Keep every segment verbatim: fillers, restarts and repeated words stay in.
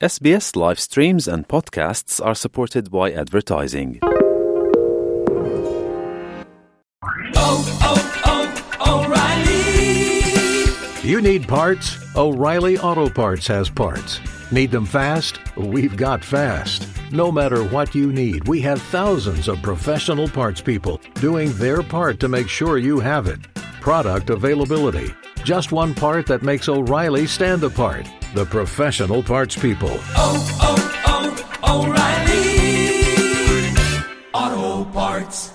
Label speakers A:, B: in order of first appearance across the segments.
A: S B S live streams and podcasts are supported by advertising.
B: Oh, oh, oh, O'Reilly!
C: You need parts? O'Reilly Auto Parts has parts. Need them fast? We've got fast. No matter what you need, we have thousands of professional parts people doing their part to make sure you have it. Product availability. Just one part that makes O'Reilly stand apart. The professional parts people.
B: Oh, oh, oh, O'Reilly Auto Parts.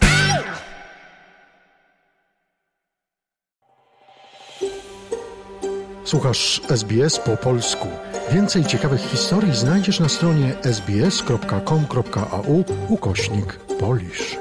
D: Słuchasz S B S po polsku. Więcej ciekawych historii znajdziesz na stronie sbs.com.au ukośnik Polish.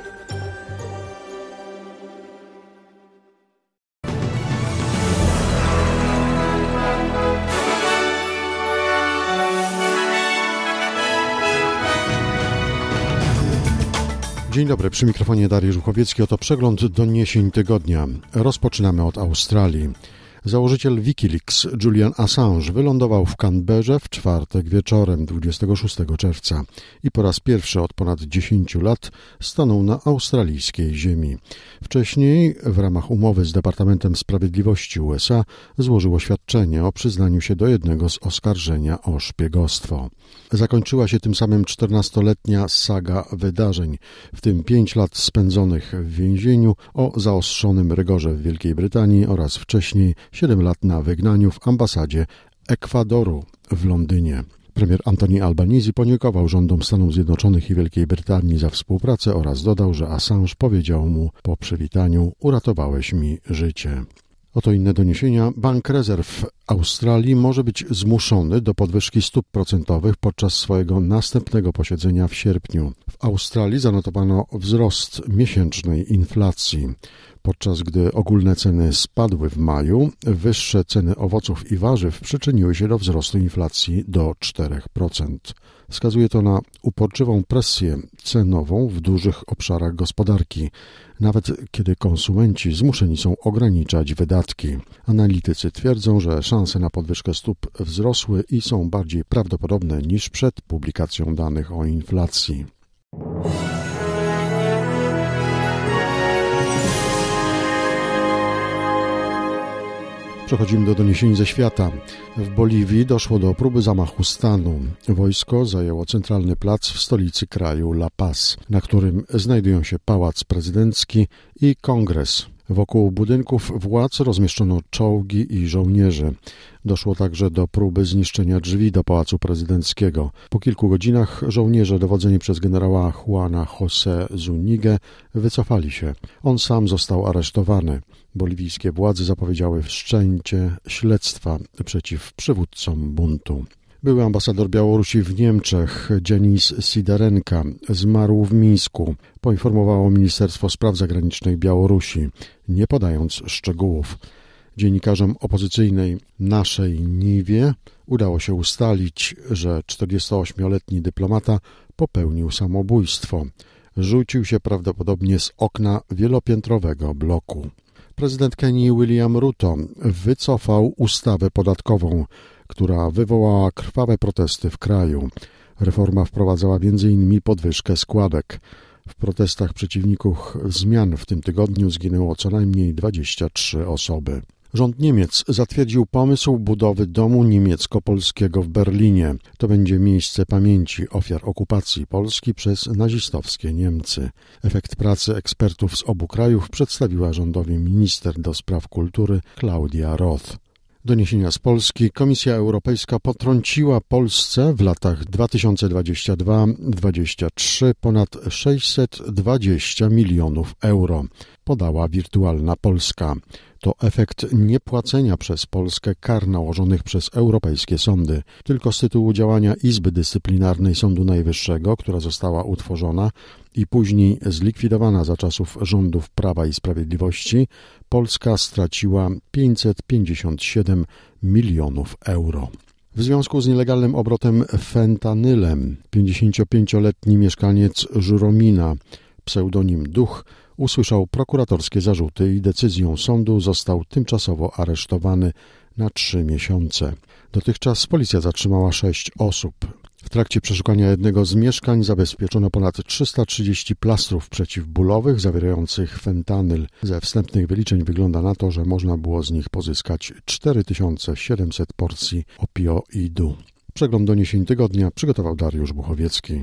D: Dzień dobry, przy mikrofonie Dariusz Żuchowiecki. Oto przegląd doniesień tygodnia. Rozpoczynamy od Australii. Założyciel Wikileaks Julian Assange wylądował w Canberrze w czwartek wieczorem dwudziestego szóstego czerwca i po raz pierwszy od ponad dziesięciu lat stanął na australijskiej ziemi. Wcześniej w ramach umowy z Departamentem Sprawiedliwości U S A złożył oświadczenie o przyznaniu się do jednego z oskarżenia o szpiegostwo. Zakończyła się tym samym czternastoletnia saga wydarzeń, w tym pięć lat spędzonych w więzieniu o zaostrzonym rygorze w Wielkiej Brytanii oraz wcześniej siedem lat na wygnaniu w ambasadzie Ekwadoru w Londynie. Premier Anthony Albanese podziękował rządom Stanów Zjednoczonych i Wielkiej Brytanii za współpracę oraz dodał, że Assange powiedział mu po przywitaniu: uratowałeś mi życie. Oto inne doniesienia. Bank Rezerw Australii może być zmuszony do podwyżki stóp procentowych podczas swojego następnego posiedzenia w sierpniu. W Australii zanotowano wzrost miesięcznej inflacji. Podczas gdy ogólne ceny spadły w maju, wyższe ceny owoców i warzyw przyczyniły się do wzrostu inflacji do czterech procent. Wskazuje to na uporczywą presję cenową w dużych obszarach gospodarki, nawet kiedy konsumenci zmuszeni są ograniczać wydatki. Analitycy twierdzą, że szanse na podwyżkę stóp wzrosły i są bardziej prawdopodobne niż przed publikacją danych o inflacji. Przechodzimy do doniesień ze świata. W Boliwii doszło do próby zamachu stanu. Wojsko zajęło centralny plac w stolicy kraju La Paz, na którym znajdują się pałac prezydencki i kongres. Wokół budynków władz rozmieszczono czołgi i żołnierzy. Doszło także do próby zniszczenia drzwi do pałacu prezydenckiego. Po kilku godzinach żołnierze dowodzeni przez generała Juana José Zúñigę wycofali się. On sam został aresztowany. Boliwijskie władze zapowiedziały wszczęcie śledztwa przeciw przywódcom buntu. Były ambasador Białorusi w Niemczech, Denis Sidarenka, zmarł w Mińsku, poinformowało Ministerstwo Spraw Zagranicznych Białorusi, nie podając szczegółów. Dziennikarzom opozycyjnej Naszej Niwie udało się ustalić, że czterdziestoośmioletni dyplomata popełnił samobójstwo. Rzucił się prawdopodobnie z okna wielopiętrowego bloku. Prezydent Kenii William Ruto wycofał ustawę podatkową, która wywołała krwawe protesty w kraju. Reforma wprowadzała między innymi podwyżkę składek. W protestach przeciwników zmian w tym tygodniu zginęło co najmniej dwadzieścia trzy osoby. Rząd Niemiec zatwierdził pomysł budowy domu niemiecko-polskiego w Berlinie. To będzie miejsce pamięci ofiar okupacji Polski przez nazistowskie Niemcy. Efekt pracy ekspertów z obu krajów przedstawiła rządowi minister do spraw kultury Klaudia Roth. Doniesienia z Polski. Komisja Europejska potrąciła Polsce w latach dwa tysiące dwudziestym drugim do dwudziestego trzeciego ponad sześćset dwadzieścia milionów euro, podała Wirtualna Polska. To efekt niepłacenia przez Polskę kar nałożonych przez europejskie sądy. Tylko z tytułu działania Izby Dyscyplinarnej Sądu Najwyższego, która została utworzona i później zlikwidowana za czasów rządów Prawa i Sprawiedliwości, Polska straciła pięćset pięćdziesiąt siedem milionów euro. W związku z nielegalnym obrotem fentanylem pięćdziesięciopięcioletni mieszkaniec Żuromina, pseudonim Duch, usłyszał prokuratorskie zarzuty i decyzją sądu został tymczasowo aresztowany na trzy miesiące. Dotychczas policja zatrzymała sześć osób. W trakcie przeszukania jednego z mieszkań zabezpieczono ponad trzysta trzydzieści plastrów przeciwbólowych zawierających fentanyl. Ze wstępnych wyliczeń wygląda na to, że można było z nich pozyskać cztery tysiące siedemset porcji opioidu. Przegląd doniesień tygodnia przygotował Dariusz Buchowiecki.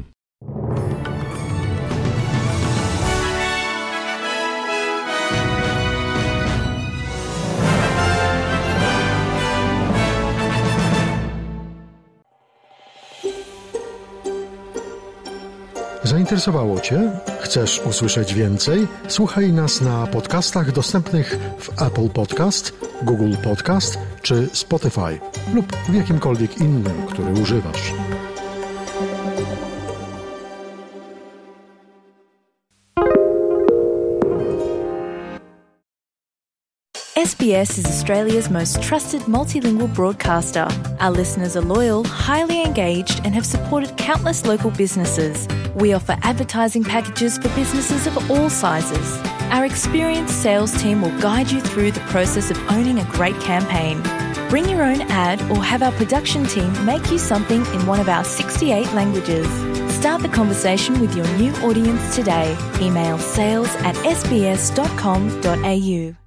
E: Zainteresowało Cię? Chcesz usłyszeć więcej? Słuchaj nas na podcastach dostępnych w Apple Podcast, Google Podcast czy Spotify lub w jakimkolwiek innym, który używasz.
F: S B S is Australia's most trusted multilingual broadcaster. Our listeners are loyal, highly engaged, and have supported countless local businesses. We offer advertising packages for businesses of all sizes. Our experienced sales team will guide you through the process of owning a great campaign. Bring your own ad or have our production team make you something in one of our sixty-eight languages. Start the conversation with your new audience today. Email sales at s b s dot com dot a u.